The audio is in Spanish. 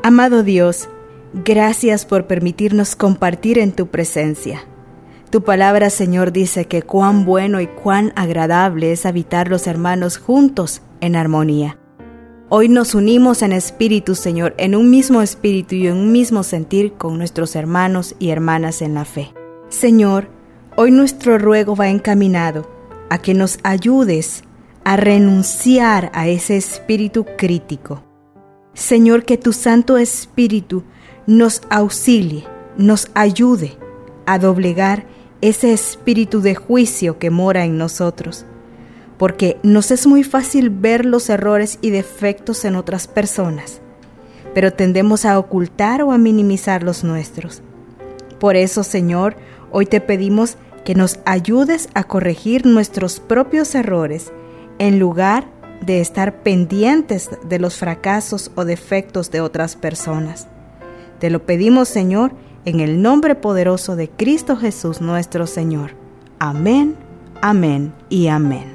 Amado Dios, gracias por permitirnos compartir en tu presencia. Tu palabra, Señor, dice que cuán bueno y cuán agradable es habitar los hermanos juntos en armonía. Hoy nos unimos en espíritu, Señor, en un mismo espíritu y en un mismo sentir con nuestros hermanos y hermanas en la fe. Señor, hoy nuestro ruego va encaminado a que nos ayudes a renunciar a ese espíritu crítico. Señor, que tu Santo Espíritu nos auxilie, nos ayude a doblegar ese espíritu de juicio que mora en nosotros, porque nos es muy fácil ver los errores y defectos en otras personas, pero tendemos a ocultar o a minimizar los nuestros. Por eso, Señor, hoy te pedimos que nos ayudes a corregir nuestros propios errores en lugar de estar pendientes de los fracasos o defectos de otras personas. Te lo pedimos, Señor, en el nombre poderoso de Cristo Jesús nuestro Señor. Amén, amén y amén.